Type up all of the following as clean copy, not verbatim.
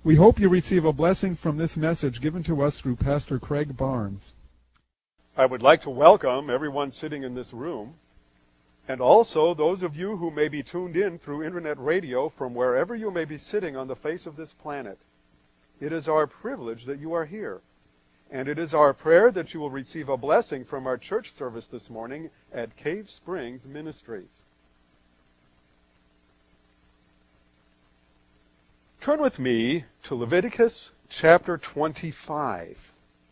We hope you receive a blessing from this message given to us through Pastor Craig Barnes. I would like to welcome everyone sitting in this room, and also those of you who may be tuned in through internet radio from wherever you may be sitting on the face of this planet. It is our privilege that you are here, and it is our prayer that you will receive a blessing from our church service this morning at Cave Springs Ministries. Turn with me to Leviticus chapter 25.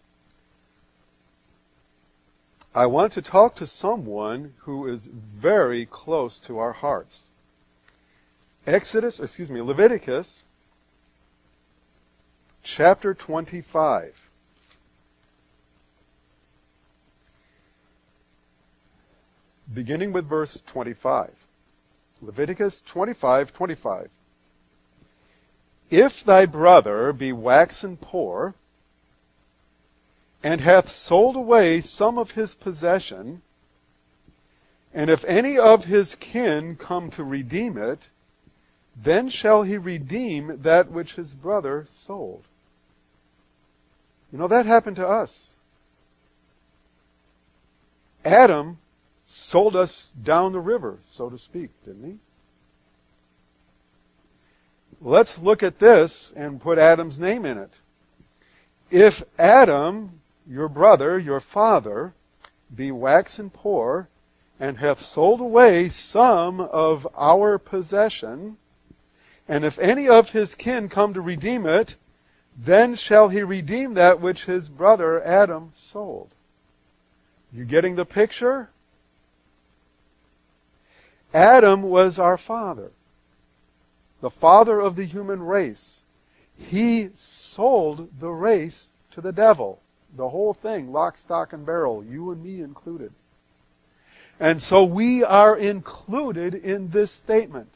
I want to talk to someone who is very close to our hearts. Leviticus chapter 25. Beginning with verse 25. Leviticus 25:25. If thy brother be waxen poor, and hath sold away some of his possession, and if any of his kin come to redeem it, then shall he redeem that which his brother sold. You know, that happened to us. Adam sold us down the river, so to speak, didn't he? Let's look at this and put Adam's name in it. If Adam, your brother, your father, be waxen poor, and hath sold away some of our possession, and if any of his kin come to redeem it, then shall he redeem that which his brother Adam sold. You getting the picture? Adam was our father, the father of the human race. He sold the race to the devil. The whole thing, lock, stock, and barrel, you and me included. And so we are included in this statement.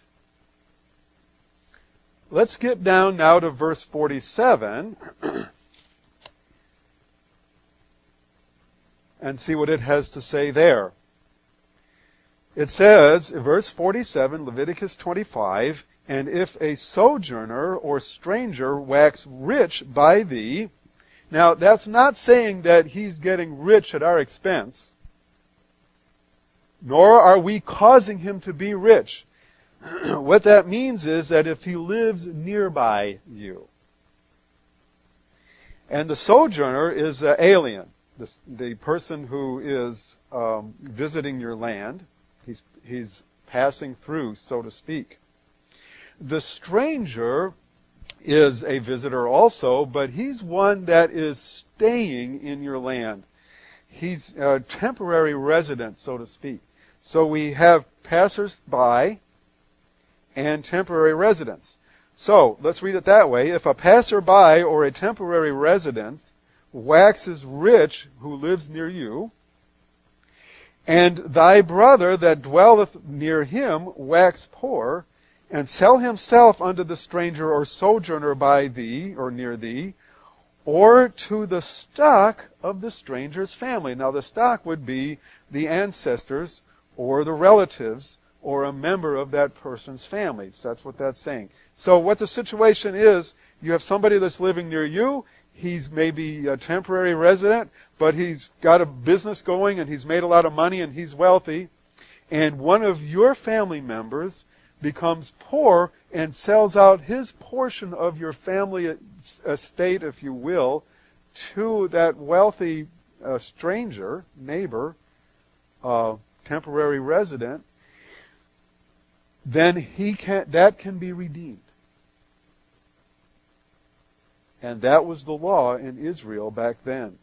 Let's skip down now to verse 47 and see what it has to say there. It says, verse 47, Leviticus 25, and if a sojourner or stranger wax rich by thee. Now, that's not saying that he's getting rich at our expense, nor are we causing him to be rich. What that means is that if he lives nearby you. And the sojourner is the alien, the person who is visiting your land. He's passing through, so to speak. The stranger is a visitor also, but he's one that is staying in your land. He's a temporary resident, so to speak. So we have passers-by and temporary residents. So let's read it that way. If a passerby or a temporary resident waxes rich who lives near you, and thy brother that dwelleth near him wax poor, and sell himself unto the stranger or sojourner by thee, or near thee, or to the stock of the stranger's family. Now the stock would be the ancestors, or the relatives, or a member of that person's family. So that's what that's saying. So what the situation is, you have somebody that's living near you, he's maybe a temporary resident, but he's got a business going, and he's made a lot of money, and he's wealthy, and one of your family members becomes poor and sells out his portion of your family estate, if you will, to that wealthy stranger, neighbor, temporary resident, then that can be redeemed. And that was the law in Israel back then.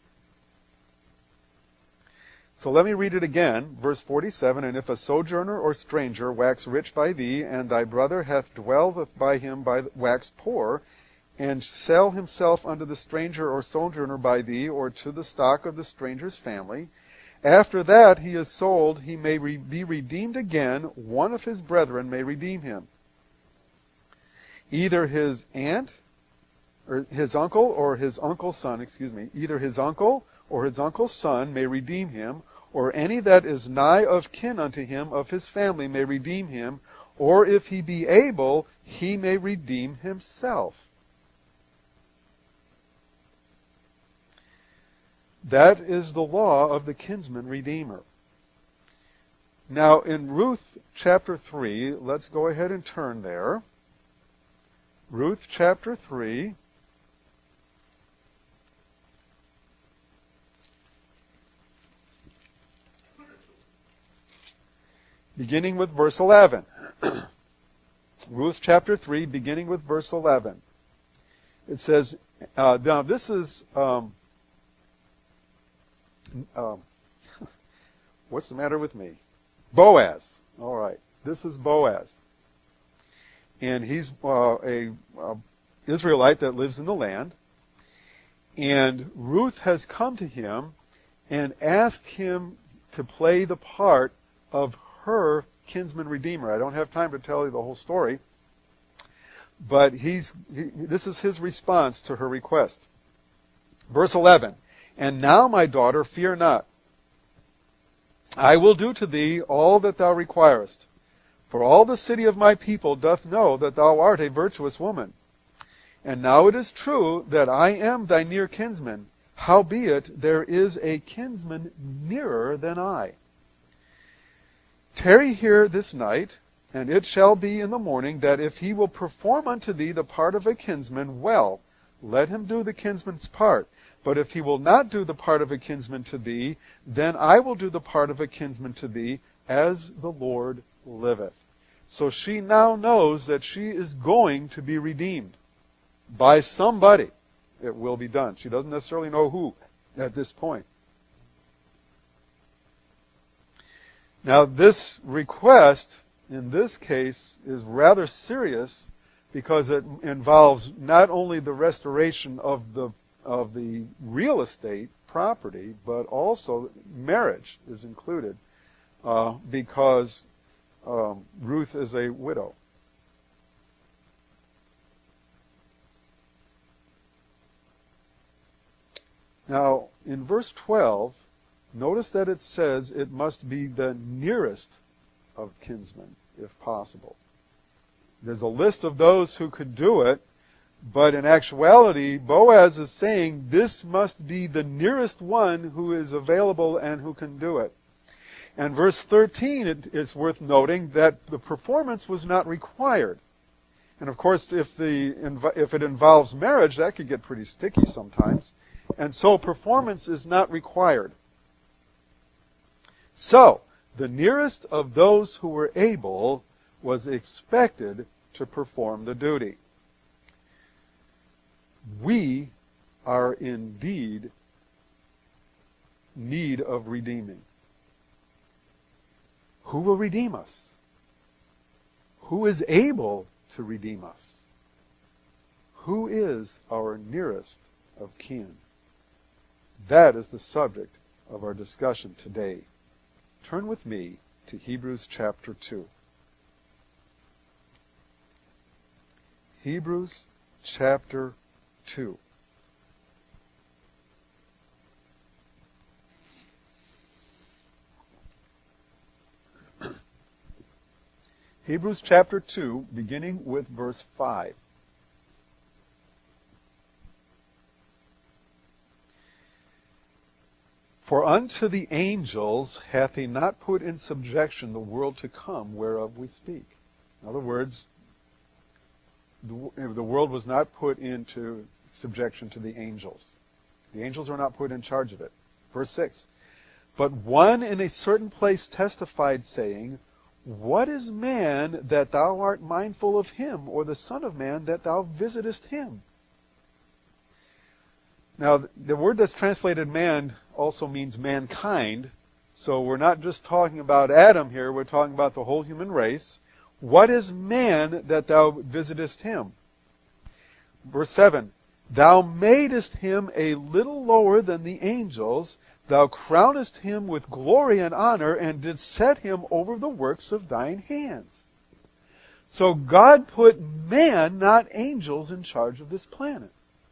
So let me read it again, verse 47, and if a sojourner or stranger wax rich by thee, and thy brother hath dwelleth by him wax poor, and sell himself unto the stranger or sojourner by thee, or to the stock of the stranger's family, after that he is sold, he may be redeemed again, one of his brethren may redeem him. Either his aunt, or his uncle, or his uncle's son, either his uncle or his uncle's son may redeem him, or any that is nigh of kin unto him of his family may redeem him, or if he be able, he may redeem himself. That is the law of the kinsman redeemer. Now, in Ruth chapter 3, let's go ahead and turn there. Ruth chapter 3. Beginning with verse 11. Ruth chapter 3, beginning with verse 11. It says, now this is, what's the matter with me? Boaz. All right. This is Boaz. And he's a Israelite that lives in the land. And Ruth has come to him and asked him to play the part of her kinsman redeemer. I don't have time to tell you the whole story, but this is his response to her request. Verse 11, "And now, my daughter, fear not. I will do to thee all that thou requirest. For all the city of my people doth know that thou art a virtuous woman. And now it is true that I am thy near kinsman. Howbeit there is a kinsman nearer than I. Tarry here this night, and it shall be in the morning that if he will perform unto thee the part of a kinsman, well, let him do the kinsman's part. But if he will not do the part of a kinsman to thee, then I will do the part of a kinsman to thee, as the Lord liveth." So she now knows that she is going to be redeemed by somebody. It will be done. She doesn't necessarily know who at this point. Now, this request, in this case, is rather serious because it involves not only the restoration of the real estate property, but also marriage is included because Ruth is a widow. Now, in verse 12, notice that it says it must be the nearest of kinsmen, if possible. There's a list of those who could do it, but in actuality, Boaz is saying this must be the nearest one who is available and who can do it. And verse 13, it's worth noting that the performance was not required. And of course, if it involves marriage, that could get pretty sticky sometimes. And so performance is not required. So, the nearest of those who were able was expected to perform the duty. We are indeed need of redeeming. Who will redeem us? Who is able to redeem us? Who is our nearest of kin? That is the subject of our discussion today. Turn with me to Hebrews chapter 2. Hebrews chapter 2. Hebrews chapter 2, beginning with verse 5. "For unto the angels hath he not put in subjection the world to come, whereof we speak." In other words, the world was not put into subjection to the angels. The angels are not put in charge of it. Verse 6. "But one in a certain place testified, saying, What is man that thou art mindful of him, or the son of man that thou visitest him?" Now, the word that's translated man also means mankind. So we're not just talking about Adam here, we're talking about the whole human race. What is man that thou visitest him? Verse 7, "Thou madest him a little lower than the angels. Thou crownest him with glory and honor, and didst set him over the works of thine hands." So God put man, not angels, in charge of this planet.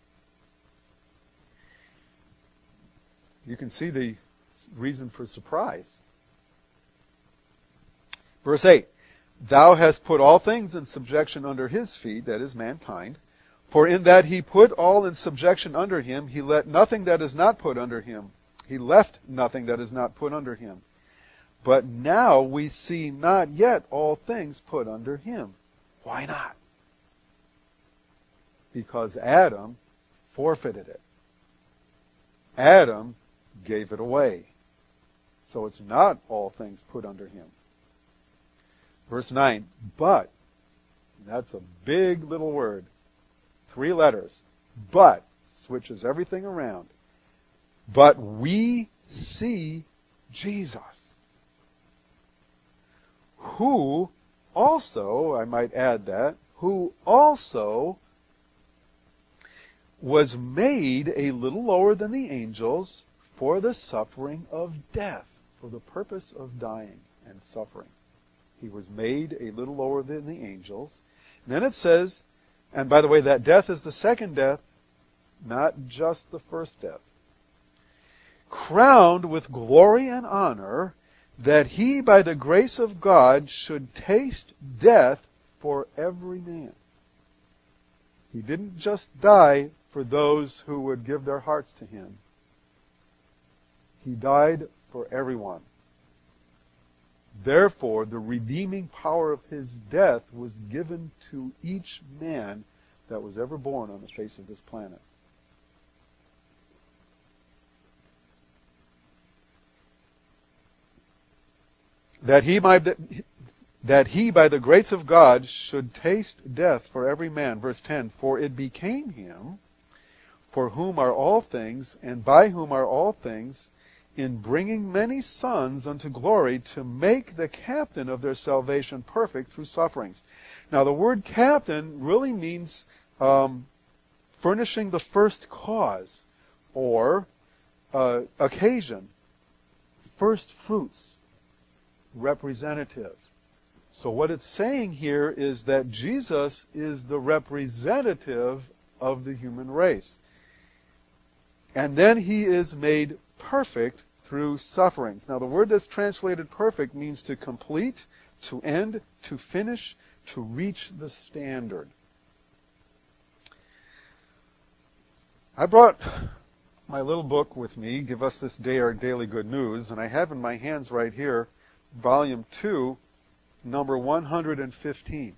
You can see the reason for surprise. Verse 8, "Thou hast put all things in subjection under his feet," that is mankind. "For in that he put all in subjection under him, he let nothing that is not put under him He left nothing that is not put under him. But now we see not yet all things put under him. Why not? Because Adam forfeited it. Adam gave it away. So it's not all things put under him. Verse 9, but, that's a big little word, 3 letters, but, switches everything around. But we see Jesus, who also, I might add that, who also was made a little lower than the angels for the suffering of death, for the purpose of dying and suffering. He was made a little lower than the angels. And then it says, and by the way, that death is the second death, not just the first death. Crowned with glory and honor, that he by the grace of God should taste death for every man. He didn't just die for those who would give their hearts to him. He died for everyone. Therefore, the redeeming power of his death was given to each man that was ever born on the face of this planet. That he by the grace of God should taste death for every man. Verse 10, for it became him, for whom are all things, and by whom are all things, in bringing many sons unto glory, to make the captain of their salvation perfect through sufferings. Now the word captain really means furnishing the first cause, or occasion, first fruits, representative. So what it's saying here is that Jesus is the representative of the human race. And then he is made perfect through sufferings. Now the word that's translated perfect means to complete, to end, to finish, to reach the standard. I brought my little book with me, Give Us This Day Our Daily Good News, and I have in my hands right here, volume 2, number 115.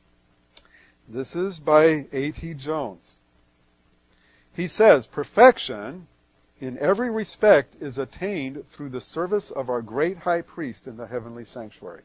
This is by A.T. Jones. He says, perfection in every respect is attained through the service of our great high priest in the heavenly sanctuary.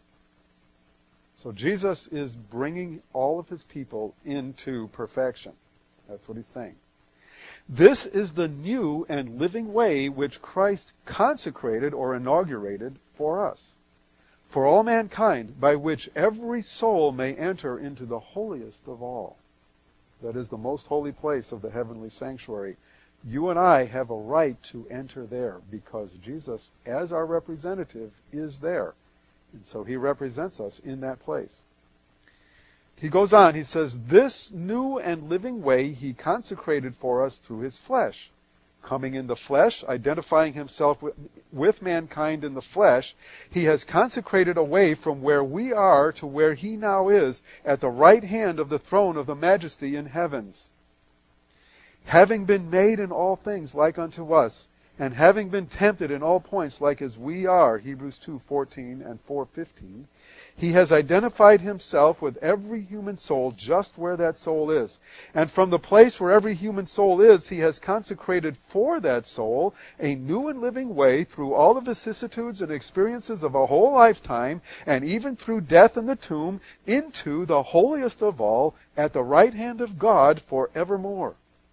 So Jesus is bringing all of his people into perfection. That's what he's saying. This is the new and living way which Christ consecrated or inaugurated for us, for all mankind, by which every soul may enter into the holiest of all. That is the most holy place of the heavenly sanctuary. You and I have a right to enter there because Jesus, as our representative, is there. And so he represents us in that place. He goes on, he says, this new and living way he consecrated for us through his flesh. Coming in the flesh, identifying himself with mankind in the flesh, he has consecrated a way from where we are to where he now is, at the right hand of the throne of the majesty in heavens. Having been made in all things like unto us, and having been tempted in all points like as we are, Hebrews 2:14 and 4:15, he has identified himself with every human soul just where that soul is. And from the place where every human soul is, he has consecrated for that soul a new and living way through all the vicissitudes and experiences of a whole lifetime, and even through death and the tomb, into the holiest of all, at the right hand of God forevermore.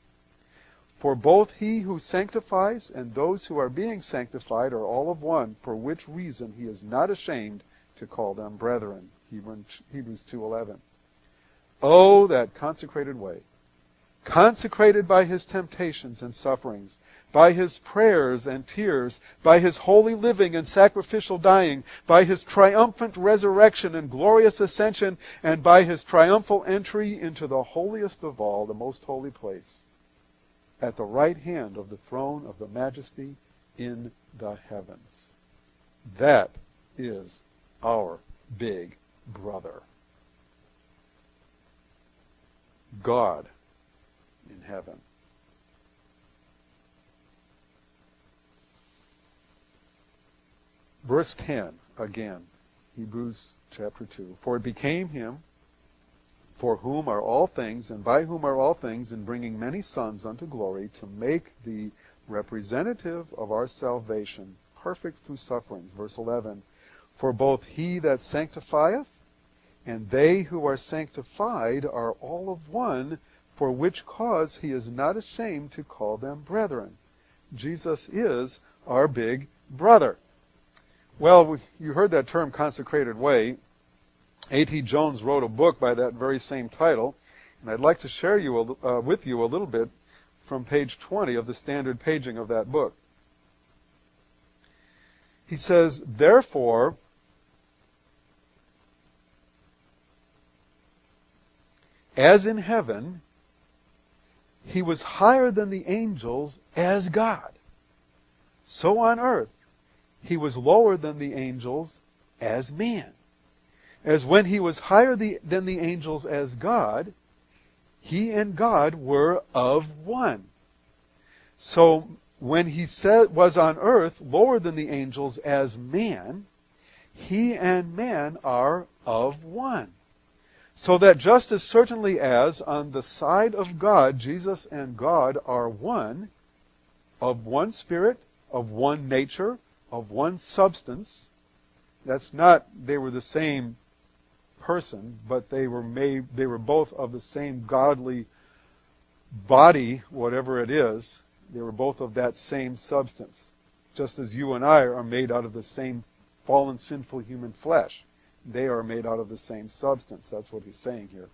For both he who sanctifies and those who are being sanctified are all of one, for which reason he is not ashamed to call them brethren. Hebrews 2:11. Oh, that consecrated way. Consecrated by his temptations and sufferings, by his prayers and tears, by his holy living and sacrificial dying, by his triumphant resurrection and glorious ascension, and by his triumphal entry into the holiest of all, the most holy place, at the right hand of the throne of the majesty in the heavens. That is our big brother. God in heaven. Verse 10 again, Hebrews chapter 2. For it became him, for whom are all things, and by whom are all things, in bringing many sons unto glory, to make the representative of our salvation perfect through sufferings. Verse 11. For both he that sanctifieth and they who are sanctified are all of one, for which cause he is not ashamed to call them brethren. Jesus is our big brother. Well, you heard that term, consecrated way. A.T. Jones wrote a book by that very same title, and I'd like to share with you a little bit from page 20 of the standard paging of that book. He says, therefore, as in heaven, he was higher than the angels as God. So on earth, he was lower than the angels as man. As when he was higher than the angels as God, he and God were of one. So when he was on earth lower than the angels as man, he and man are of one. So that just as certainly as on the side of God, Jesus and God are one, of one spirit, of one nature, of one substance. That's not they were the same person, but they were both of the same godly body, whatever it is. They were both of that same substance. Just as you and I are made out of the same fallen, sinful human flesh. They are made out of the same substance. That's what he's saying here.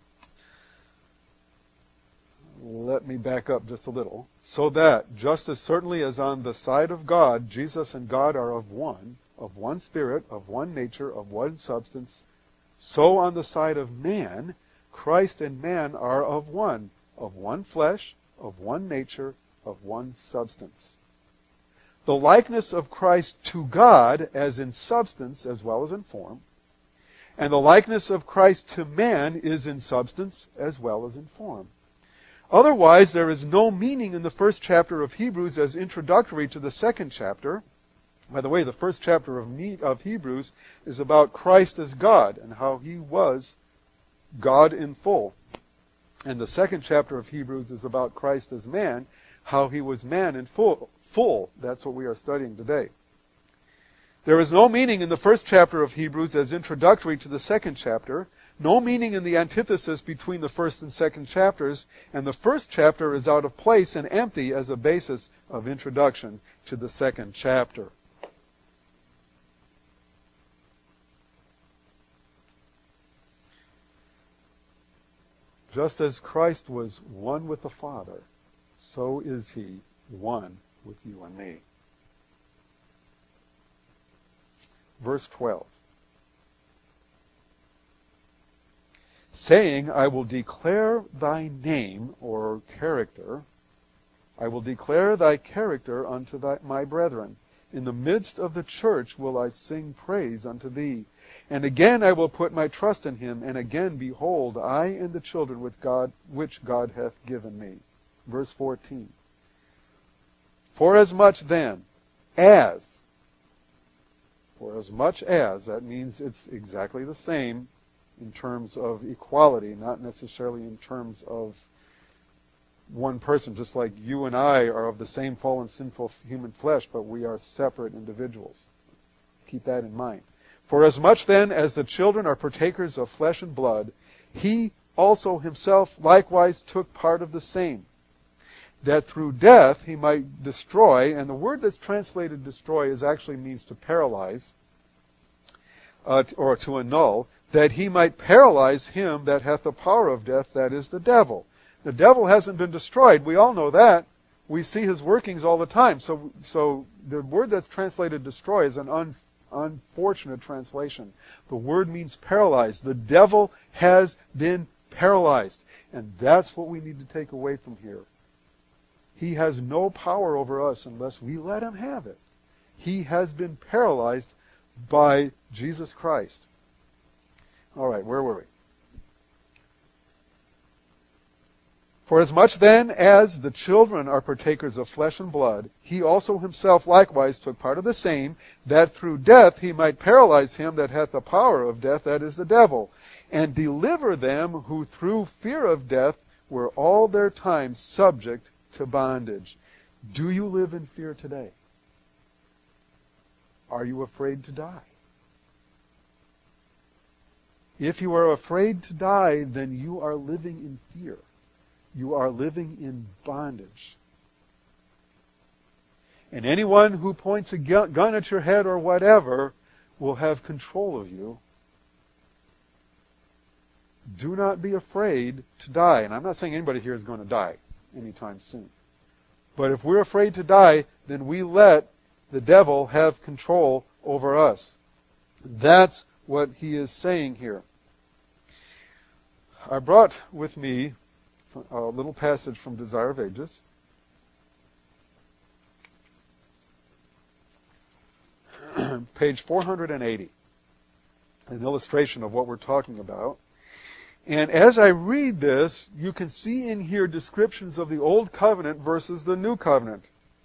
Let me back up just a little. So that, just as certainly as on the side of God, Jesus and God are of one spirit, of one nature, of one substance, so on the side of man, Christ and man are of one flesh, of one nature, of one substance. The likeness of Christ to God, as in substance as well as in form, and the likeness of Christ to man is in substance as well as in form. Otherwise, there is no meaning in the first chapter of Hebrews as introductory to the second chapter. By the way, the first chapter of Hebrews is about Christ as God and how he was God in full. And the second chapter of Hebrews is about Christ as man, how he was man in full. That's what we are studying today. There is no meaning in the first chapter of Hebrews as introductory to the second chapter, no meaning in the antithesis between the first and second chapters, and the first chapter is out of place and empty as a basis of introduction to the second chapter. Just as Christ was one with the Father, so is he one with you and me. Verse 12. Saying, I will declare thy name, or character, I will declare thy character unto my brethren. In the midst of the church will I sing praise unto thee. And again I will put my trust in him, and again, behold, I and the children with God, which God hath given me. Verse 14. For as much as, that means it's exactly the same in terms of equality, not necessarily in terms of one person, just like you and I are of the same fallen, sinful human flesh, but we are separate individuals. Keep that in mind. For as much then as the children are partakers of flesh and blood, he also himself likewise took part of the same, that through death he might destroy, and the word that's translated destroy actually means to paralyze, or to annul, that he might paralyze him that hath the power of death, that is the devil. The devil hasn't been destroyed. We all know that. We see his workings all the time. So the word that's translated destroy is an unfortunate translation. The word means paralyzed. The devil has been paralyzed. And that's what we need to take away from here. He has no power over us unless we let him have it. He has been paralyzed by Jesus Christ. All right, where were we? For as much then as the children are partakers of flesh and blood, he also himself likewise took part of the same, that through death he might paralyze him that hath the power of death, that is the devil, and deliver them who through fear of death were all their time subject to bondage. Do you live in fear today? Are you afraid to die? If you are afraid to die, then you are living in fear. You are living in bondage. And anyone who points a gun at your head or whatever will have control of you. Do not be afraid to die. And I'm not saying anybody here is going to die anytime soon. But if we're afraid to die, then we let the devil have control over us. That's what he is saying here. I brought with me a little passage from Desire of Ages. Page 480. An illustration of what we're talking about. And as I read this, you can see in here descriptions of the Old Covenant versus the New Covenant.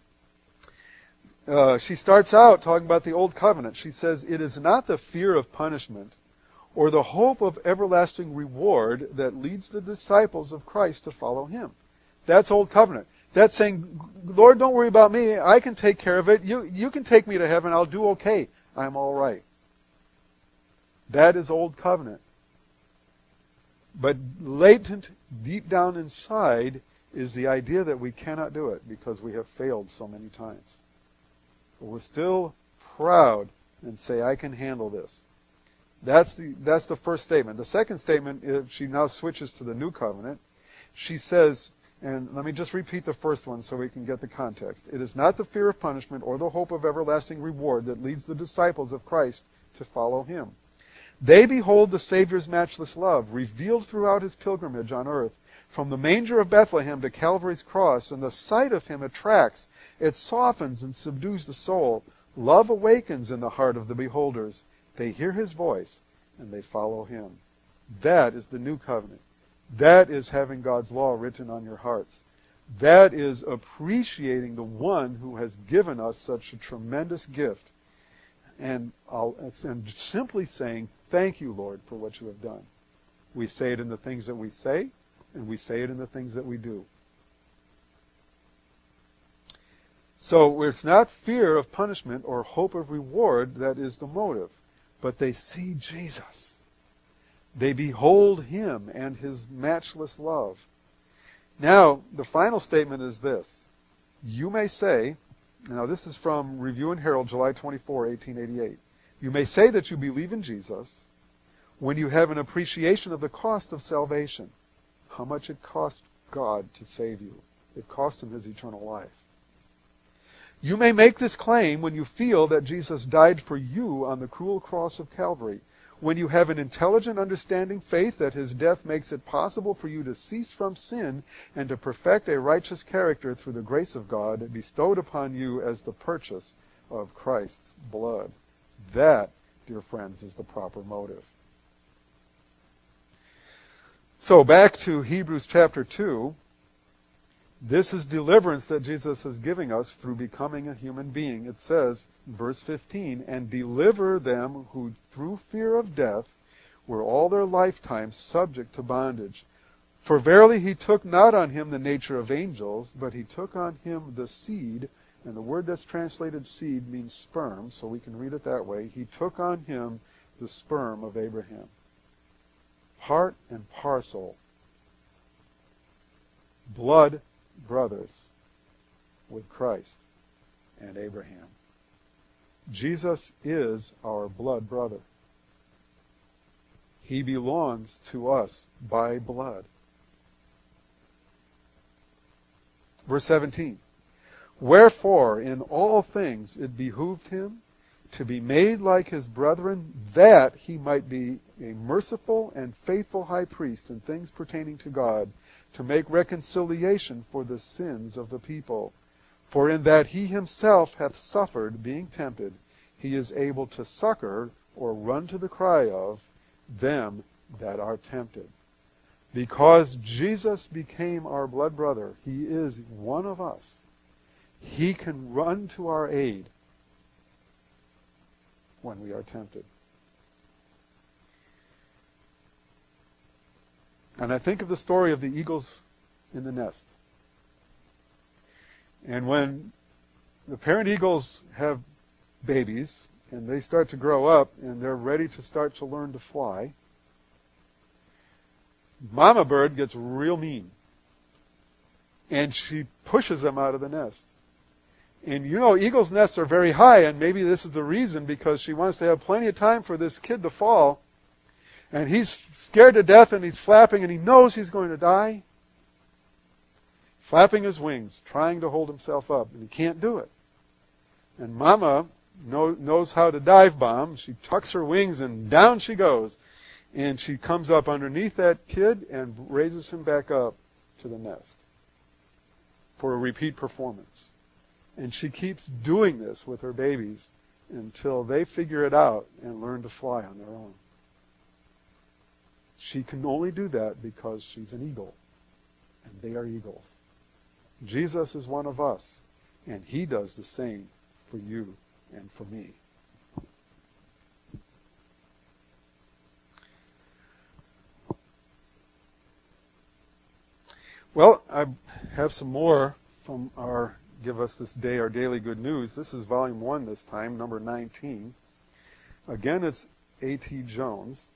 She starts out talking about the Old Covenant. She says, "It is not the fear of punishment or the hope of everlasting reward that leads the disciples of Christ to follow him." That's Old Covenant. That's saying, Lord, don't worry about me. I can take care of it. You can take me to heaven. I'll do okay. I'm all right. That is Old Covenant. But latent, deep down inside, is the idea that we cannot do it because we have failed so many times. But we're still proud and say, I can handle this. That's the first statement. The second statement is, she now switches to the New Covenant. She says, and let me just repeat the first one so we can get the context. "It is not the fear of punishment or the hope of everlasting reward that leads the disciples of Christ to follow him. They behold the Savior's matchless love, revealed throughout his pilgrimage on earth, from the manger of Bethlehem to Calvary's cross, and the sight of him attracts, it softens and subdues the soul. Love awakens in the heart of the beholders. They hear his voice, and they follow him." That is the New Covenant. That is having God's law written on your hearts. That is appreciating the one who has given us such a tremendous gift. And simply saying, thank you, Lord, for what you have done. We say it in the things that we say, and we say it in the things that we do. So it's not fear of punishment or hope of reward that is the motive, but they see Jesus. They behold him and his matchless love. Now, the final statement is this. You may say, now this is from Review and Herald, July 24, 1888. You may say that you believe in Jesus when you have an appreciation of the cost of salvation. How much it cost God to save you. It cost him his eternal life. You may make this claim when you feel that Jesus died for you on the cruel cross of Calvary, when you have an intelligent, understanding faith that his death makes it possible for you to cease from sin and to perfect a righteous character through the grace of God bestowed upon you as the purchase of Christ's blood. That, dear friends, is the proper motive. So back to Hebrews chapter 2. This is deliverance that Jesus is giving us through becoming a human being. It says, verse 15, "And deliver them who through fear of death were all their lifetime subject to bondage. For verily he took not on him the nature of angels, but he took on him the seed," and the word that's translated seed means sperm, so we can read it that way. He took on him the sperm of Abraham. Part and parcel. Blood brothers with Christ and Abraham. Jesus is our blood brother. He belongs to us by blood. Verse 17. "Wherefore in all things it behooved him to be made like his brethren, that he might be a merciful and faithful high priest in things pertaining to God, to make reconciliation for the sins of the people. For in that he himself hath suffered, being tempted, he is able to succor or run to the cry of them that are tempted." Because Jesus became our blood brother, he is one of us. He can run to our aid when we are tempted. And I think of the story of the eagles in the nest. And when the parent eagles have babies and they start to grow up and they're ready to start to learn to fly, Mama bird gets real mean. And she pushes them out of the nest. And you know, eagles' nests are very high, and maybe this is the reason, because she wants to have plenty of time for this kid to fall. And he's scared to death, and he's flapping, and he knows he's going to die. Flapping his wings, trying to hold himself up, and he can't do it. And Mama knows how to dive bomb. She tucks her wings, and down she goes. And she comes up underneath that kid and raises him back up to the nest for a repeat performance. And she keeps doing this with her babies until they figure it out and learn to fly on their own. She can only do that because she's an eagle, and they are eagles. Jesus is one of us, and he does the same for you and for me. Well, I have some more from our Give Us This Day Our Daily Good News. This is volume 1 this time, number 19. Again, it's A.T. Jones.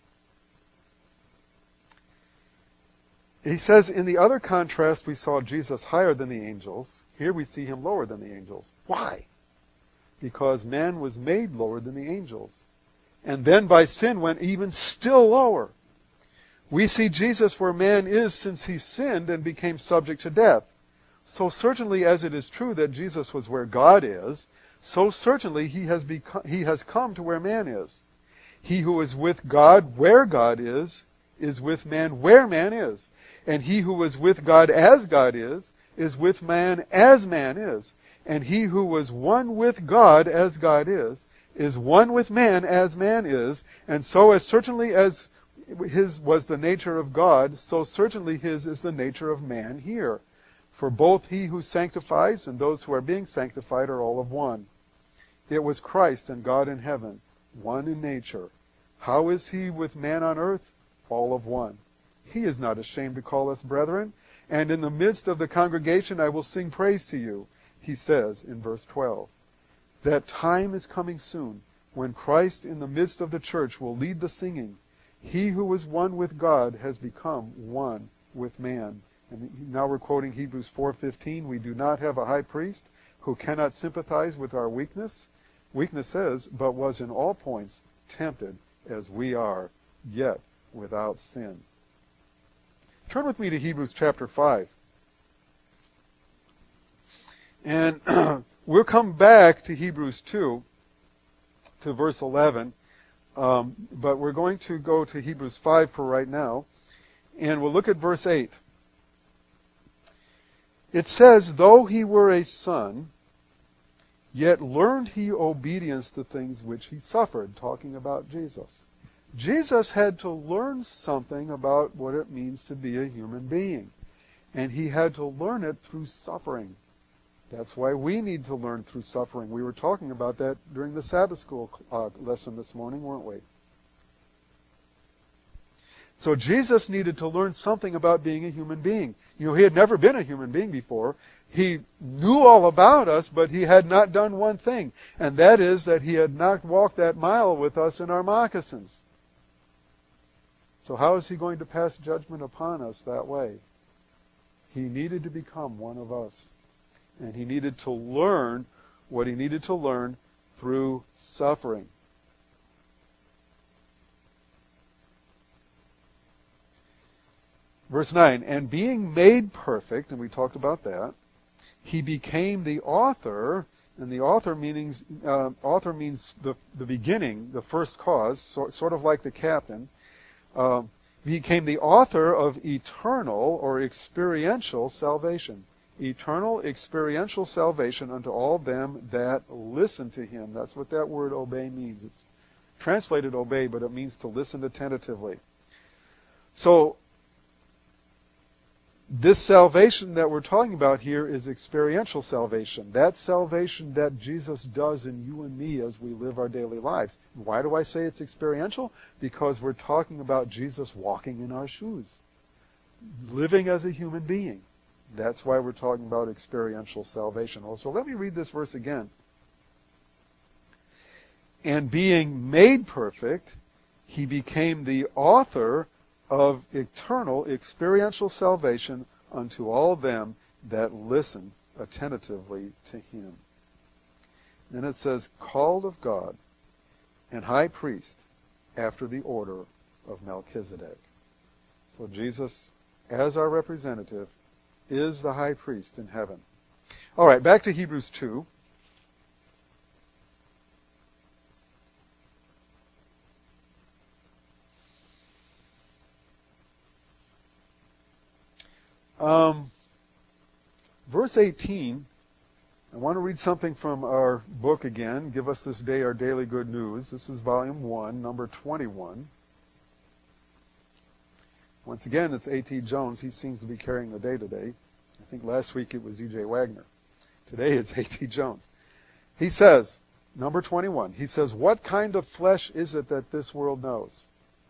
He says, in the other contrast, we saw Jesus higher than the angels. Here we see him lower than the angels. Why? Because man was made lower than the angels. And then by sin went even still lower. We see Jesus where man is since he sinned and became subject to death. So certainly as it is true that Jesus was where God is, so certainly he has come to where man is. He who is with God where God is with man where man is. And he who is with God is with man as man is. And he who was one with God as God is one with man as man is. And so as certainly as his was the nature of God, so certainly his is the nature of man here. For both he who sanctifies and those who are being sanctified are all of one. It was Christ and God in heaven, one in nature. How is he with man on earth? All of one. He is not ashamed to call us brethren, and in the midst of the congregation I will sing praise to you, he says in verse 12. That time is coming soon, when Christ in the midst of the church will lead the singing. He who was one with God has become one with man. And now we're quoting Hebrews 4:15. We do not have a high priest who cannot sympathize with our weakness. Weakness says, but was in all points tempted as we are, yet without sin. Turn with me to Hebrews chapter 5. And we'll come back to Hebrews 2, to verse 11. But we're going to go to Hebrews 5 for right now. And we'll look at verse 8. It says, though he were a son, yet learned he obedience to things which he suffered, talking about Jesus. Jesus had to learn something about what it means to be a human being. And he had to learn it through suffering. That's why we need to learn through suffering. We were talking about that during the Sabbath school lesson this morning, weren't we? So Jesus needed to learn something about being a human being. You know, he had never been a human being before. He knew all about us, but he had not done one thing. And that is that he had not walked that mile with us in our moccasins. So how is he going to pass judgment upon us that way? He needed to become one of us. And he needed to learn what he needed to learn through suffering. Verse 9, and being made perfect, and we talked about that, he became the author, and the author means the beginning, the first cause, sort of like the captain. Became the author of eternal or experiential salvation. Eternal experiential salvation unto all them that listen to him. That's what that word obey means. It's translated obey, but it means to listen attentively. So, This salvation that we're talking about here is experiential salvation. That salvation that Jesus does in you and me as we live our daily lives. Why do I say it's experiential? Because we're talking about Jesus walking in our shoes, living as a human being. That's why we're talking about experiential salvation. So let me read this verse again. And being made perfect, he became the author of eternal experiential salvation unto all them that listen attentively to him. Then it says, called of God and high priest after the order of Melchizedek. So Jesus, as our representative, is the high priest in heaven. All right, back to Hebrews 2. Verse 18, I want to read something from our book again, Give Us This Day Our Daily Good News. This is volume 1, number 21. Once again, it's A.T. Jones. He seems to be carrying the day today. I think last week it was E.J. Wagner. Today it's A.T. Jones. He says, number 21, he says, what kind of flesh is it that this world knows?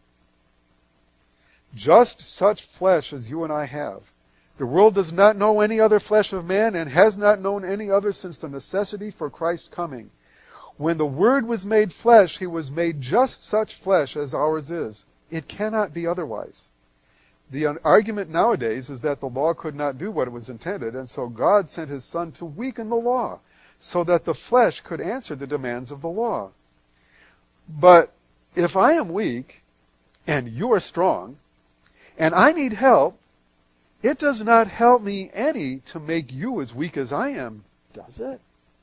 Just such flesh as you and I have. The world does not know any other flesh of man and has not known any other since the necessity for Christ's coming. When the Word was made flesh, he was made just such flesh as ours is. It cannot be otherwise. The argument nowadays is that the law could not do what it was intended, and so God sent his Son to weaken the law so that the flesh could answer the demands of the law. But if I am weak and you are strong, and I need help, it does not help me any to make you as weak as I am, does it?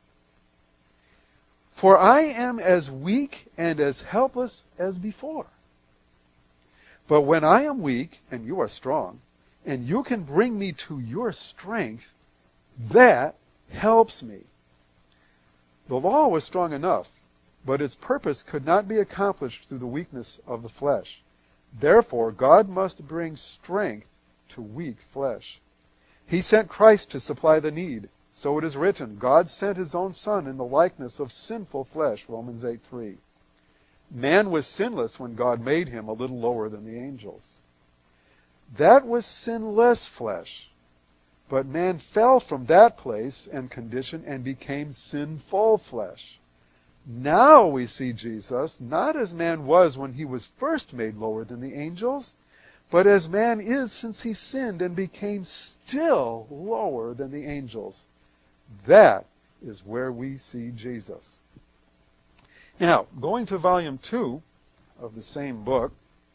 For I am as weak and as helpless as before. But when I am weak and you are strong, and you can bring me to your strength, that helps me. The law was strong enough, but its purpose could not be accomplished through the weakness of the flesh. Therefore, God must bring strength to weak flesh. He sent Christ to supply the need. So it is written, God sent his own Son in the likeness of sinful flesh, Romans 8:3. Man was sinless when God made him a little lower than the angels. That was sinless flesh. But man fell from that place and condition and became sinful flesh. Now we see Jesus not as man was when he was first made lower than the angels, but as man is since he sinned and became still lower than the angels. That is where we see Jesus. Now, going to volume 2 of the same book.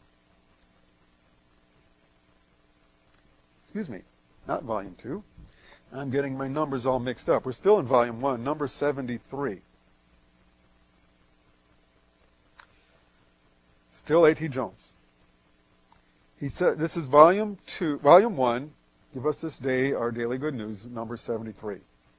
Excuse me, not volume 2. I'm getting my numbers all mixed up. We're still in volume 1, number 73. Still A.T. Jones. He said, this is volume 1, Give Us This Day Our Daily Good News, number 73.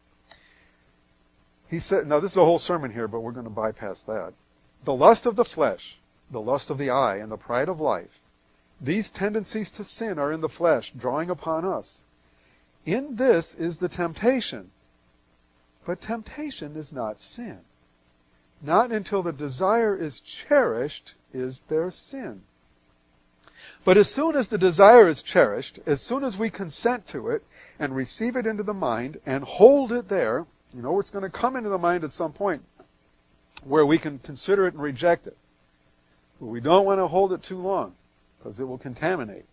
He said, now this is a whole sermon here, but we're going to bypass that. The lust of the flesh, the lust of the eye, and the pride of life, these tendencies to sin are in the flesh, drawing upon us. In this is the temptation. But temptation is not sin. Not until the desire is cherished is there sin. But as soon as the desire is cherished, as soon as we consent to it and receive it into the mind and hold it there, it's going to come into the mind at some point where we can consider it and reject it. But we don't want to hold it too long because it will contaminate.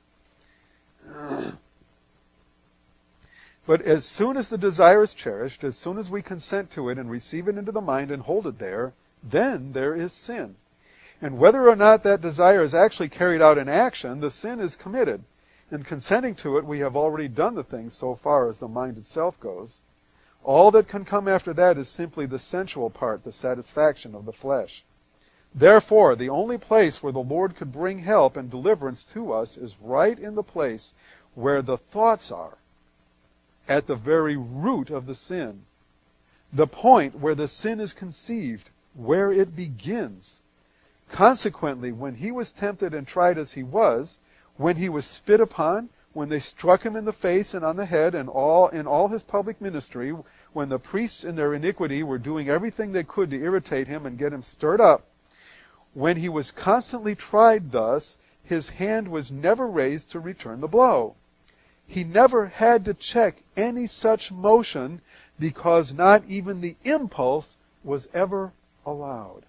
But as soon as the desire is cherished, as soon as we consent to it and receive it into the mind and hold it there, then there is sin. And whether or not that desire is actually carried out in action, the sin is committed. In consenting to it, we have already done the thing so far as the mind itself goes. All that can come after that is simply the sensual part, the satisfaction of the flesh. Therefore, the only place where the Lord could bring help and deliverance to us is right in the place where the thoughts are, at the very root of the sin. The point where the sin is conceived, where it begins. Consequently, when he was tempted and tried as he was, when he was spit upon, when they struck him in the face and on the head, and in all his public ministry, when the priests in their iniquity were doing everything they could to irritate him and get him stirred up, when he was constantly tried thus, his hand was never raised to return the blow. He never had to check any such motion, because not even the impulse was ever allowed.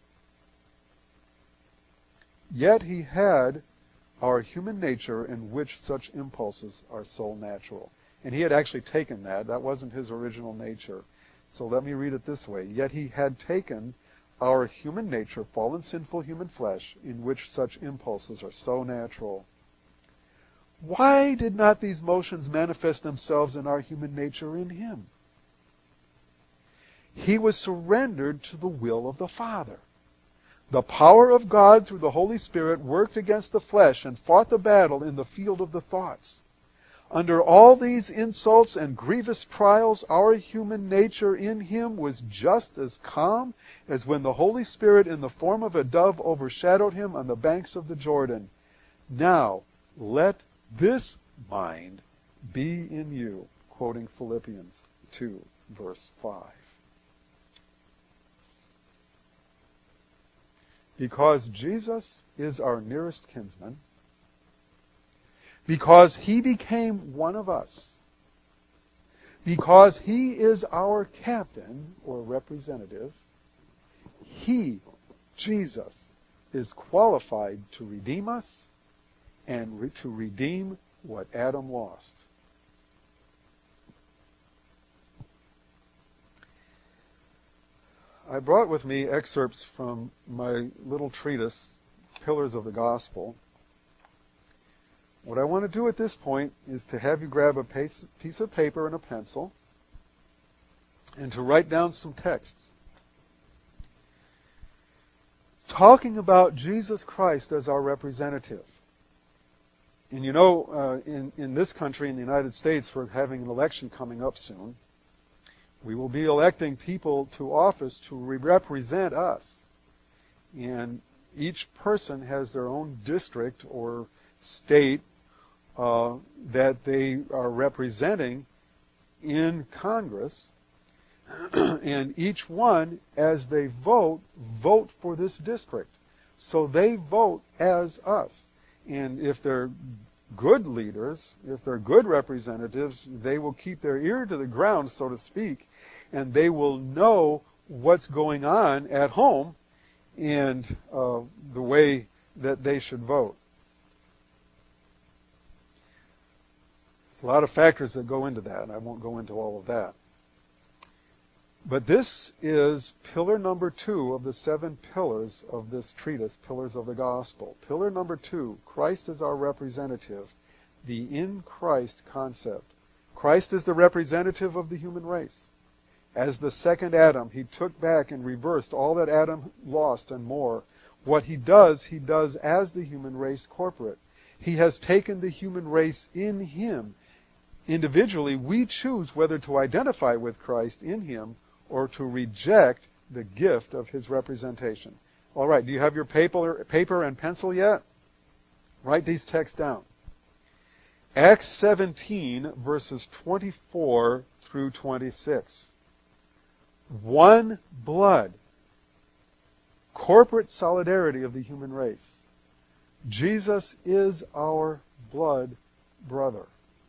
Yet he had our human nature, in which such impulses are so natural. And he had actually taken that. That wasn't his original nature. So let me read it this way. Yet he had taken our human nature, fallen sinful human flesh, in which such impulses are so natural. Why did not these motions manifest themselves in our human nature in him? He was surrendered to the will of the Father. The power of God through the Holy Spirit worked against the flesh and fought the battle in the field of the thoughts. Under all these insults and grievous trials, our human nature in him was just as calm as when the Holy Spirit in the form of a dove overshadowed him on the banks of the Jordan. Now, let this mind be in you, quoting Philippians 2, verse 5. Because Jesus is our nearest kinsman, because he became one of us, because he is our captain or representative, he, Jesus, is qualified to redeem us and to redeem what Adam lost. I brought with me excerpts from my little treatise, Pillars of the Gospel. What I want to do at this point is to have you grab a piece of paper and a pencil and to write down some texts talking about Jesus Christ as our representative. And you know, in this country, in the United States, we're having an election coming up soon. We will be electing people to office to represent us. And each person has their own district or state that they are representing in Congress. And each one, as they vote for this district. So they vote as us. And if they're good leaders, if they're good representatives, they will keep their ear to the ground, so to speak, and they will know what's going on at home and the way that they should vote. There's a lot of factors that go into that, and I won't go into all of that. But this is pillar number 2 of the 7 pillars of this treatise, Pillars of the Gospel. Pillar number 2, Christ is our representative, the in Christ concept. Christ is the representative of the human race. As the second Adam, he took back and reversed all that Adam lost and more. What he does as the human race corporate. He has taken the human race in him. Individually, we choose whether to identify with Christ in him or to reject the gift of his representation. All right, do you have your paper and pencil yet? Write these texts down. Acts 17, verses 24 through 26. One blood. Corporate solidarity of the human race. Jesus is our blood brother.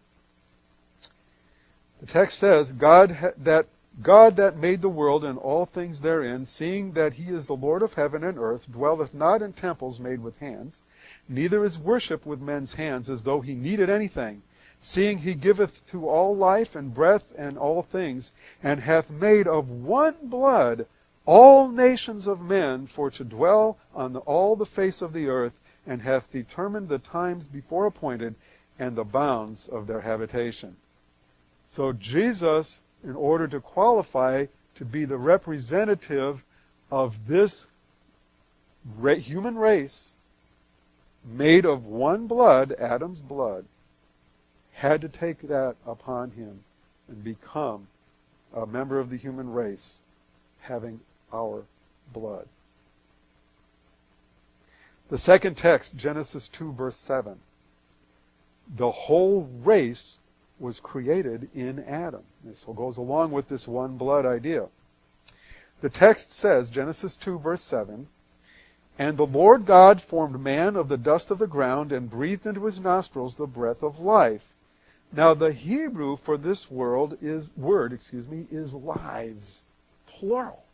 The text says, God that made the world and all things therein, seeing that he is the Lord of heaven and earth, dwelleth not in temples made with hands, neither is worship with men's hands as though he needed anything, seeing he giveth to all life and breath and all things, and hath made of one blood all nations of men for to dwell on all the face of the earth, and hath determined the times before appointed and the bounds of their habitation. So Jesus, in order to qualify to be the representative of this human race, made of one blood, Adam's blood, had to take that upon him and become a member of the human race, having our blood. The second text, Genesis 2, verse 7. The whole race was created in Adam. This goes along with this one blood idea. The text says, Genesis 2, verse 7, "And the Lord God formed man of the dust of the ground and breathed into his nostrils the breath of life." Now the Hebrew for this word is lives, plural.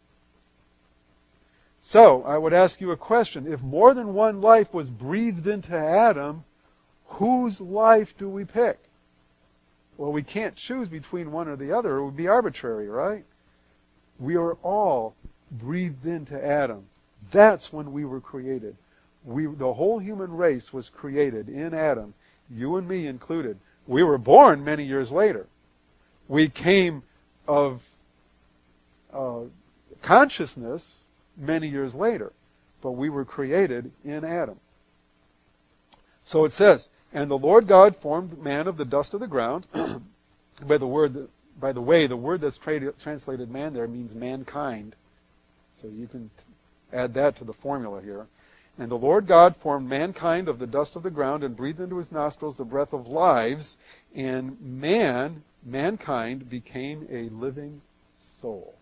So, I would ask you a question. If more than one life was breathed into Adam, whose life do we pick? Well, we can't choose between one or the other. It would be arbitrary, right? We are all breathed into Adam. That's when we were created. The whole human race was created in Adam, you and me included. We were born many years later. We came of consciousness many years later, but we were created in Adam. So it says, "And the Lord God formed man of the dust of the ground." By the way, the word that's translated man there means mankind. So you can add that to the formula here. "And the Lord God formed mankind of the dust of the ground and breathed into his nostrils the breath of lives, and mankind became a living soul."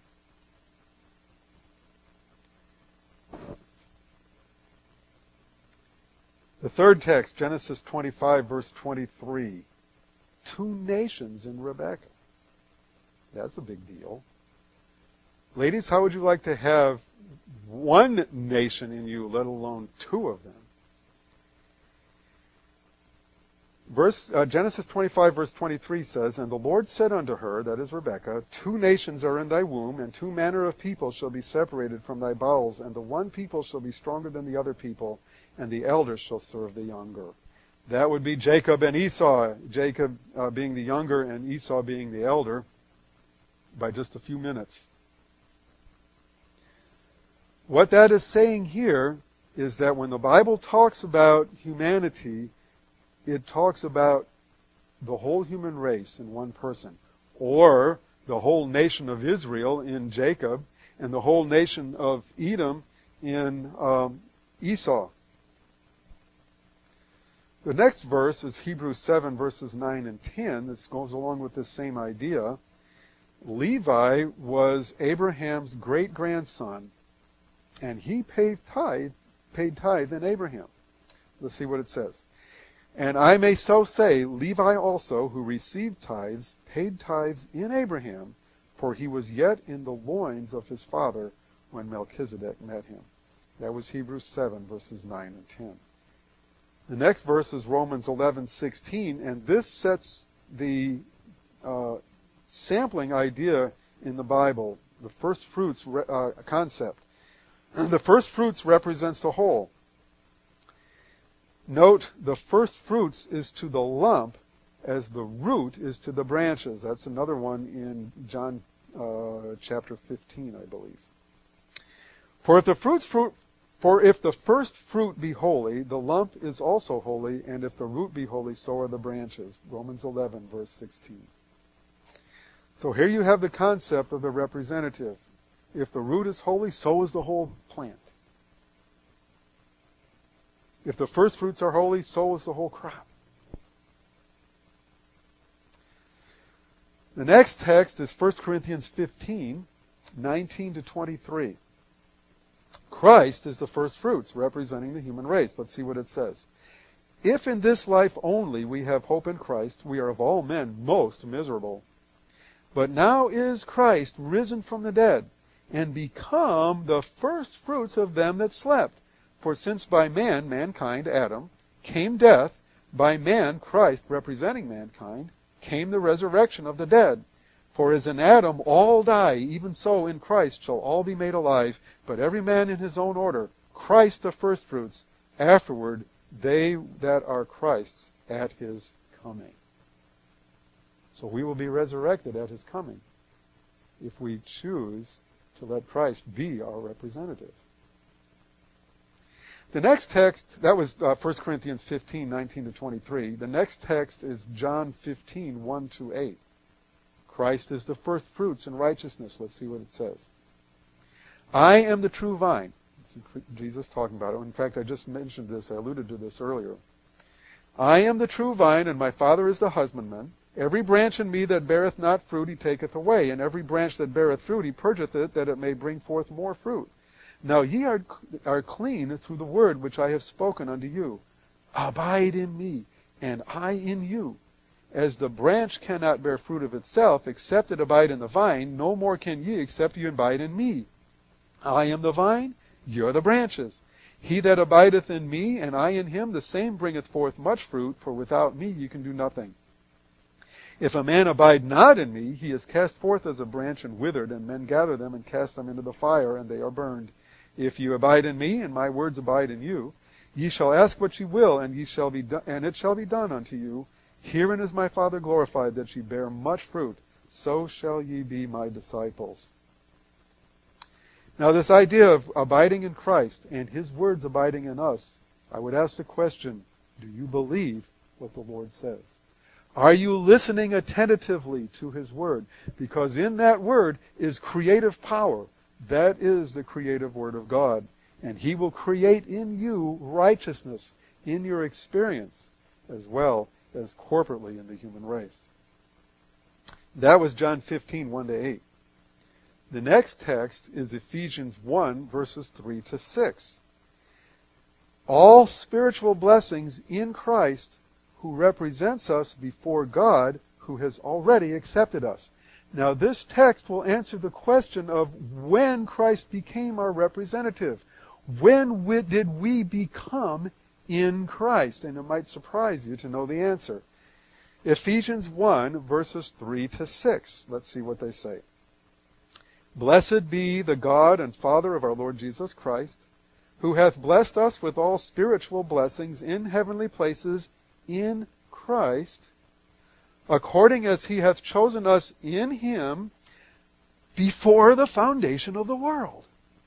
The third text, Genesis 25, verse 23. 2 nations in Rebekah. That's a big deal. Ladies, how would you like to have one nation in you, let alone 2 of them? Genesis 25, verse 23 says, "And the Lord said unto her," that is Rebekah, "2 nations are in thy womb, and 2 manner of people shall be separated from thy bowels, and the one people shall be stronger than the other people, and the elder shall serve the younger." That would be Jacob and Esau, Jacob being the younger and Esau being the elder, by just a few minutes. What that is saying here is that when the Bible talks about humanity, it talks about the whole human race in one person, or the whole nation of Israel in Jacob, and the whole nation of Edom in Esau. The next verse is Hebrews 7, verses 9 and 10. This goes along with this same idea. Levi was Abraham's great-grandson, and he paid tithe in Abraham. Let's see what it says. "And I may so say, Levi also, who received tithes, paid tithes in Abraham, for he was yet in the loins of his father when Melchizedek met him." That was Hebrews 7, verses 9 and 10. The next verse is Romans 11:16, and this sets the sampling idea in the Bible, the first fruits concept. The first fruits represents the whole. Note, the first fruits is to the lump as the root is to the branches. That's another one in John chapter 15, I believe. For if the first fruit be holy, the lump is also holy, and if the root be holy, so are the branches. Romans 11, verse 16. So here you have the concept of the representative. If the root is holy, so is the whole plant. If the first fruits are holy, so is the whole crop. The next text is 1 Corinthians 15, 19 to 23. Christ is the first fruits, representing the human race. Let's see what it says. "If in this life only we have hope in Christ, we are of all men most miserable. But now is Christ risen from the dead, and become the first fruits of them that slept. For since by man, mankind, Adam, came death, by man, Christ, representing mankind, came the resurrection of the dead. For as in Adam all die, even so in Christ shall all be made alive, but every man in his own order, Christ the firstfruits, afterward they that are Christ's at his coming." So we will be resurrected at his coming if we choose to let Christ be our representative. The next text, that was 1 Corinthians 15, 19 to 23. The next text is John 15, 1 to 8. Christ is the first fruits in righteousness. Let's see what it says. "I am the true vine." This is Jesus talking about it. In fact, I just mentioned this. I alluded to this earlier. I am the true vine, and my Father is the husbandman. Every branch in me that beareth not fruit he taketh away, and every branch that beareth fruit he purgeth it, that it may bring forth more fruit. Now ye are clean through the word which I have spoken unto you. Abide in me, and I in you. As the branch cannot bear fruit of itself, except it abide in the vine, no more can ye, except ye abide in me. I am the vine, ye are the branches. He that abideth in me, and I in him, the same bringeth forth much fruit, for without me ye can do nothing. If a man abide not in me, he is cast forth as a branch and withered, and men gather them and cast them into the fire, and they are burned. If you abide in me, and my words abide in you, ye shall ask what ye will, and it shall be done unto you. Herein is my Father glorified, that ye bear much fruit. So shall ye be my disciples. Now this idea of abiding in Christ and his words abiding in us, I would ask the question, do you believe what the Lord says? Are you listening attentively to his word? Because in that word is creative power. That is the creative word of God. And he will create in you righteousness in your experience as well as corporately in the human race. That was John 15, 1-8. The next text is Ephesians 1, verses 3-6. All spiritual blessings in Christ, who represents us before God, who has already accepted us. Now this text will answer the question of when Christ became our representative. When did we become in Christ? And it might surprise you to know the answer. Ephesians 1, verses 3-6. Let's see what they say. Blessed be the God and Father of our Lord Jesus Christ, who hath blessed us with all spiritual blessings in heavenly places in Christ, according as he hath chosen us in him before the foundation of the world.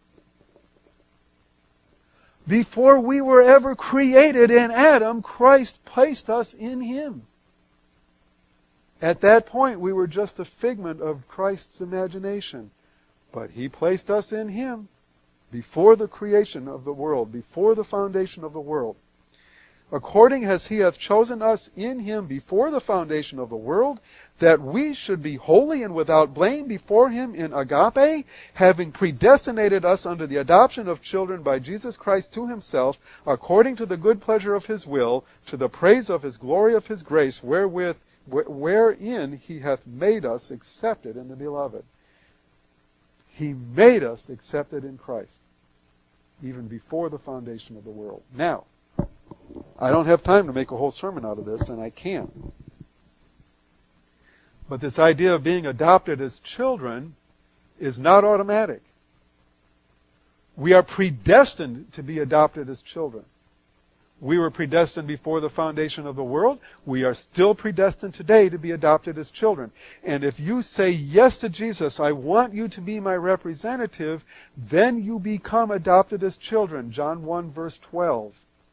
Before we were ever created in Adam, Christ placed us in him. At that point, we were just a figment of Christ's imagination. But he placed us in him before the creation of the world, before the foundation of the world. According as he hath chosen us in him before the foundation of the world, that we should be holy and without blame before him in agape, having predestinated us unto the adoption of children by Jesus Christ to himself, according to the good pleasure of his will, to the praise of his glory of his grace, wherein he hath made us accepted in the beloved. He made us accepted in Christ, even before the foundation of the world. Now, I don't have time to make a whole sermon out of this, and I can't. But this idea of being adopted as children is not automatic. We are predestined to be adopted as children. We were predestined before the foundation of the world. We are still predestined today to be adopted as children. And if you say yes to Jesus, I want you to be my representative, then you become adopted as children. John 1, verse 12.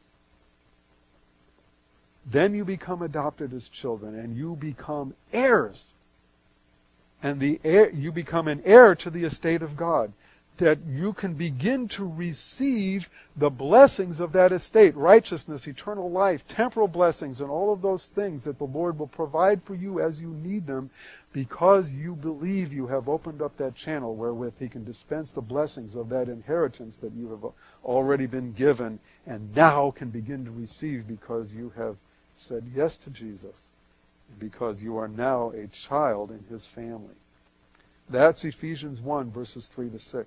Then you become adopted as children, and you become heirs. And you become an heir to the estate of God, that you can begin to receive the blessings of that estate, righteousness, eternal life, temporal blessings, and all of those things that the Lord will provide for you as you need them, because you believe you have opened up that channel wherewith he can dispense the blessings of that inheritance that you have already been given and now can begin to receive because you have said yes to Jesus, and because you are now a child in his family. That's Ephesians 1, verses 3-6.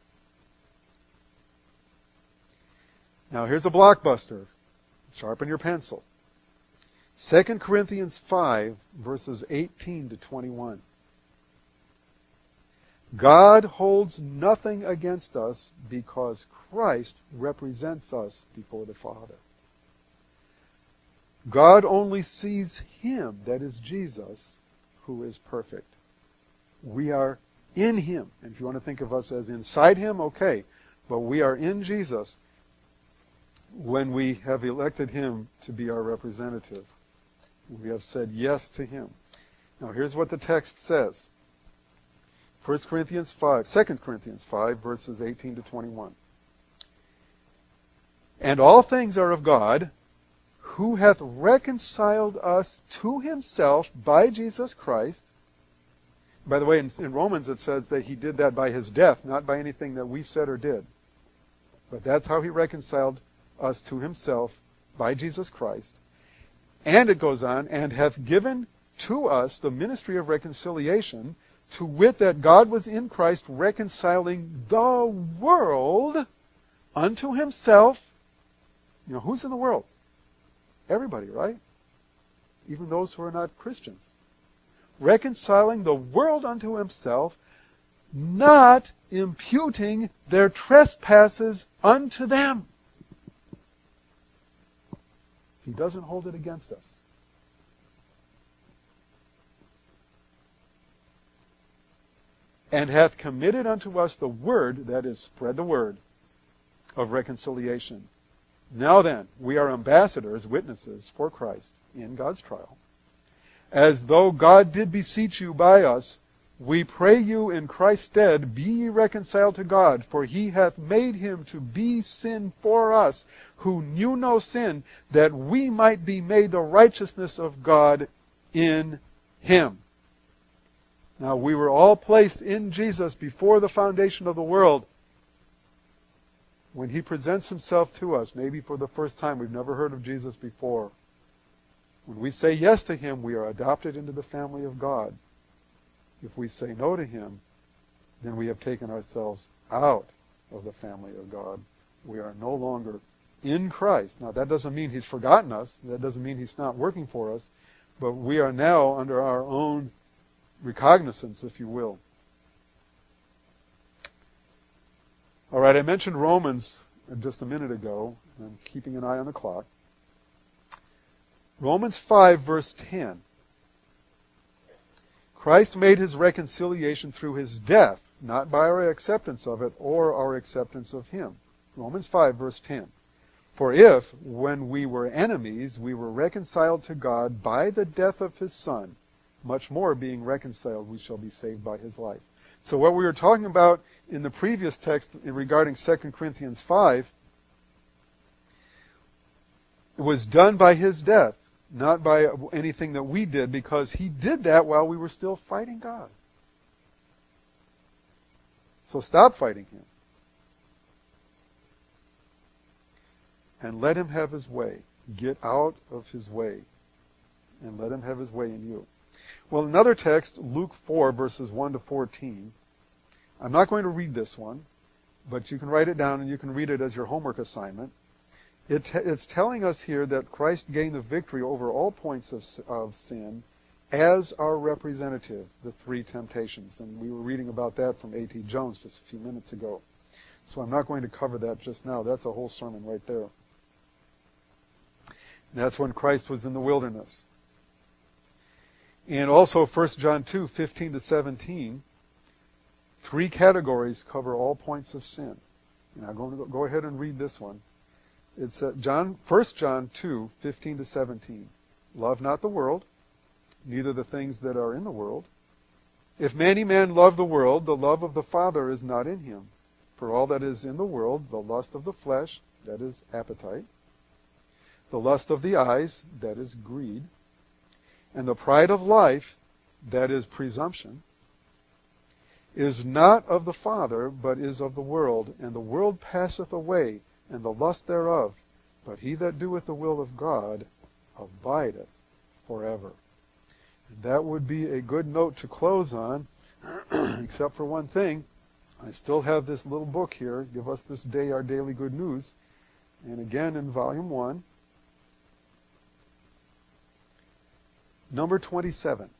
Now here's a blockbuster. Sharpen your pencil. 2 Corinthians 5, verses 18-21. God holds nothing against us because Christ represents us before the Father. God only sees him, that is Jesus, who is perfect. We are in him. And if you want to think of us as inside him, okay. But we are in Jesus when we have elected him to be our representative. We have said yes to him. Now here's what the text says. 2 Corinthians 5, verses 18-21. And all things are of God, who hath reconciled us to himself by Jesus Christ. By the way, in Romans it says that he did that by his death, not by anything that we said or did. But that's how he reconciled us to himself by Jesus Christ. And it goes on, and hath given to us the ministry of reconciliation, to wit that God was in Christ reconciling the world unto himself. You know, who's in the world? Everybody, right? Even those who are not Christians. Reconciling the world unto himself, not imputing their trespasses unto them. He doesn't hold it against us. And hath committed unto us the word, that is, spread the word, of reconciliation. Now then, we are ambassadors, witnesses for Christ in God's trial. As though God did beseech you by us, we pray you in Christ's stead, be ye reconciled to God, for he hath made him to be sin for us, who knew no sin, that we might be made the righteousness of God in him. Now, we were all placed in Jesus before the foundation of the world. When he presents himself to us, maybe for the first time, we've never heard of Jesus before. When we say yes to him, we are adopted into the family of God. If we say no to him, then we have taken ourselves out of the family of God. We are no longer in Christ. Now, that doesn't mean he's forgotten us. That doesn't mean he's not working for us. But we are now under our own recognizance, if you will. All right, I mentioned Romans just a minute ago. I'm keeping an eye on the clock. Romans 5, verse 10. Christ made his reconciliation through his death, not by our acceptance of it or our acceptance of him. Romans 5, verse 10. For if, when we were enemies, we were reconciled to God by the death of his Son, much more being reconciled, we shall be saved by his life. So what we were talking about in the previous text regarding 2 Corinthians 5, it was done by his death, not by anything that we did, because he did that while we were still fighting God. So stop fighting him. And let him have his way. Get out of his way. And let him have his way in you. Well, another text, Luke 4, verses 1 to 14. I'm not going to read this one, but you can write it down and you can read it as your homework assignment. It's telling us here that Christ gained the victory over all points of sin as our representative, the three temptations. And we were reading about that from A.T. Jones just a few minutes ago. So I'm not going to cover that just now. That's a whole sermon right there. That's when Christ was in the wilderness. And also 1 John 2, 15 to 17. Three categories cover all points of sin. And I'm going to go ahead and read this one. It's 1 John 2, 15 to 17. Love not the world, neither the things that are in the world. If any man love the world, the love of the Father is not in him. For all that is in the world, the lust of the flesh, that is appetite, the lust of the eyes, that is greed, and the pride of life, that is presumption, is not of the Father, but is of the world. And the world passeth away, and the lust thereof. But he that doeth the will of God abideth forever. And that would be a good note to close on, except for one thing. I still have this little book here, Give Us This Day Our Daily Good News. And again in volume 1, number 27.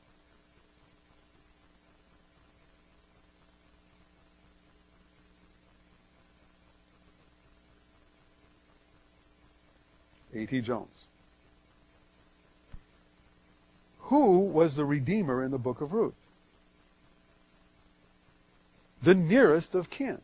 A.T. Jones. Who was the Redeemer in the book of Ruth? The nearest of kin.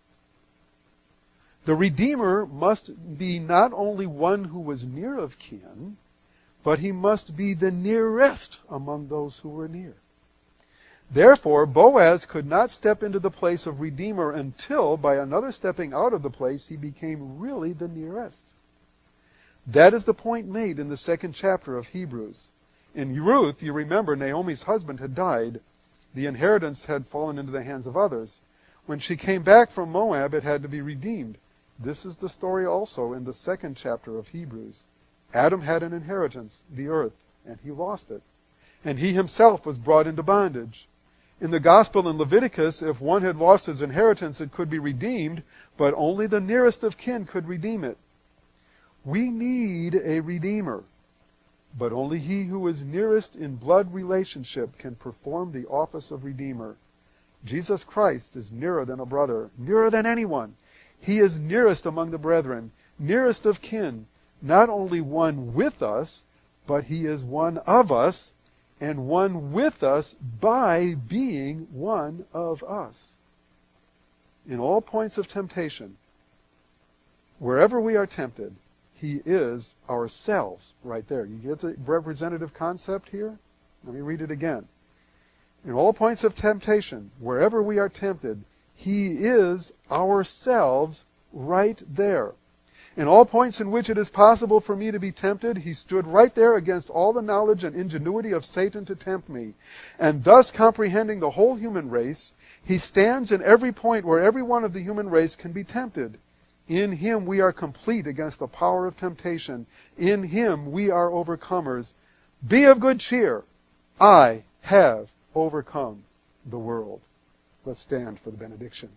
The Redeemer must be not only one who was near of kin, but he must be the nearest among those who were near. Therefore, Boaz could not step into the place of Redeemer until, by another stepping out of the place, he became really the nearest. That is the point made in the 2nd chapter of Hebrews. In Ruth, you remember, Naomi's husband had died. The inheritance had fallen into the hands of others. When she came back from Moab, it had to be redeemed. This is the story also in the 2nd chapter of Hebrews. Adam had an inheritance, the earth, and he lost it. And he himself was brought into bondage. In the gospel in Leviticus, if one had lost his inheritance, it could be redeemed, but only the nearest of kin could redeem it. We need a redeemer, but only he who is nearest in blood relationship can perform the office of redeemer. Jesus Christ is nearer than a brother, nearer than anyone. He is nearest among the brethren, nearest of kin, not only one with us, but he is one of us, and one with us by being one of us. In all points of temptation, wherever we are tempted, he is ourselves right there. You get the representative concept here? Let me read it again. In all points of temptation, wherever we are tempted, he is ourselves right there. In all points in which it is possible for me to be tempted, he stood right there against all the knowledge and ingenuity of Satan to tempt me. And thus comprehending the whole human race, he stands in every point where every one of the human race can be tempted. In him we are complete against the power of temptation. In him we are overcomers. Be of good cheer. I have overcome the world. Let's stand for the benediction.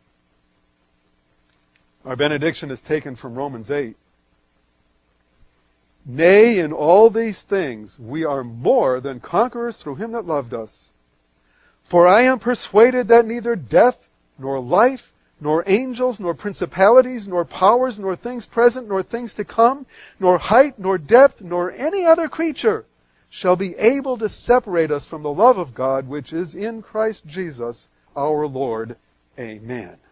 Our benediction is taken from Romans 8. Nay, in all these things we are more than conquerors through him that loved us. For I am persuaded that neither death, nor life, nor angels, nor principalities, nor powers, nor things present, nor things to come, nor height, nor depth, nor any other creature shall be able to separate us from the love of God which is in Christ Jesus our Lord. Amen.